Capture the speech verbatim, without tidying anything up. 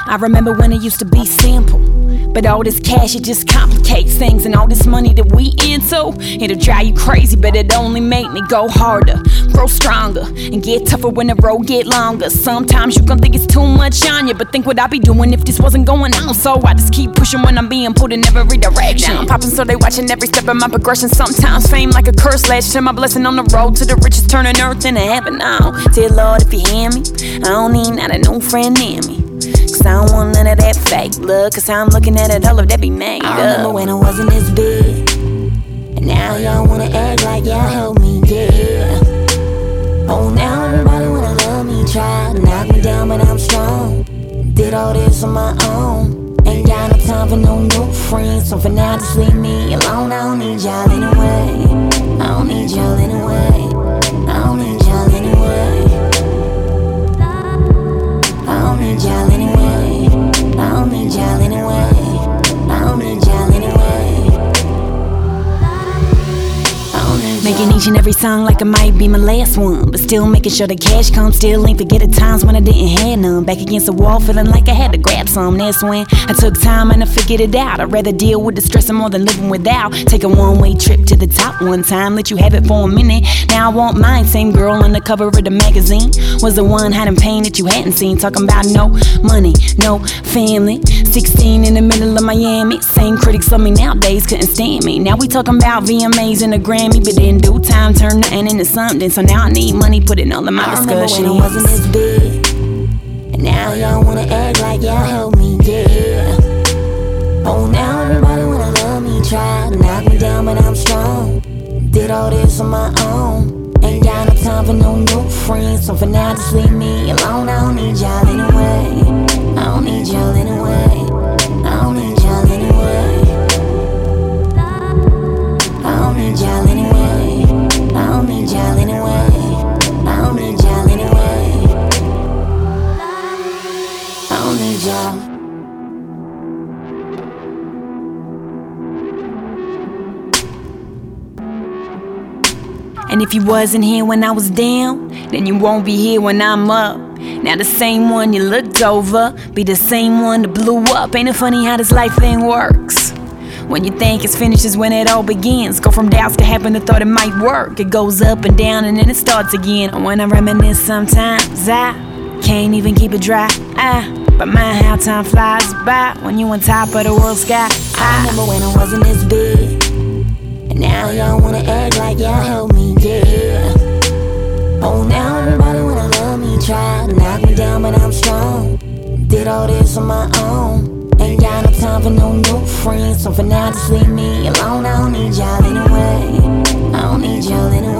I remember when it used to be simple, but all this cash, it just complicates things. And all this money that we into, it'll drive you crazy, but it only make me go harder, grow stronger, and get tougher when the road get longer. Sometimes you gon' think it's too much on you, but think what I'd be doing if this wasn't going on. So I just keep pushing when I'm being pulled in every direction. Now I'm popping, so they watching every step of my progression. Sometimes fame like a curse latched to my blessing on the road to the riches, turning earth into heaven. Now, dear Lord, if you hear me, I don't need not a new friend near me, cause I don't want none of that fake blood, cause I'm looking at it, all of that be made up. I remember when I wasn't this big, and now y'all wanna act like y'all help me, yeah. Oh, now everybody wanna love me, try to knock me down, but I'm strong. Did all this on my own, ain't got no time for no new friends, so for now just leave me alone. I don't need y'all anyway, I don't need y'all anyway, I don't need y'all anyway, I don't need y'all anyway, I don't need y'all anyway, I don't need y'all anyway, I don't need y'all. Making each and every song like it might be my last one, but still making sure the cash comes. Still ain't forget the times when I didn't have none. Back against the wall feeling like I had to grab some. That's when I took time and I figured it out. I'd rather deal with the stress more than living without. Take a one-way trip to the top one time, let you have it for a minute. Now I want mine. Same girl on the cover of the magazine was the one hiding pain that you hadn't seen. Talking about no money, no family, sixteen in the middle of Miami. Same critics of me nowadays couldn't stand me. Now we talking about V M As and a Grammy, but in due time turn nothing into something. So now I need money, put it all in my I discussion. When I wasn't this big, and now y'all wanna act like y'all help me, yeah. Oh, now everybody wanna love me, try to knock me down, but I'm strong. Did all this on my own, ain't got no time for no new friends, so for now just leave me alone. I don't need y'all anyway, I don't need y'all anyway, I don't need y'all anyway, I don't need y'all anyway, I don't need y'all anyway, I don't need y'all anyway, I don't need y'all. And if you wasn't here when I was down, then you won't be here when I'm up. Now the same one you looked over be the same one that blew up. Ain't it funny how this life thing works? When you think it's finished is when it all begins. Go from doubts to happen to thought it might work. It goes up and down and then it starts again. And when I reminisce sometimes I can't even keep it dry. I, but mind how time flies by when you on top of the world sky. I remember when I wasn't this big, and now y'all wanna act like y'all help me, yeah. Oh, now everybody wanna love me, try to knock me down, but I'm strong. Did all this on my own, ain't got no time for no new friends, so for now just leave me alone. I don't need y'all anyway, I don't need y'all anyway.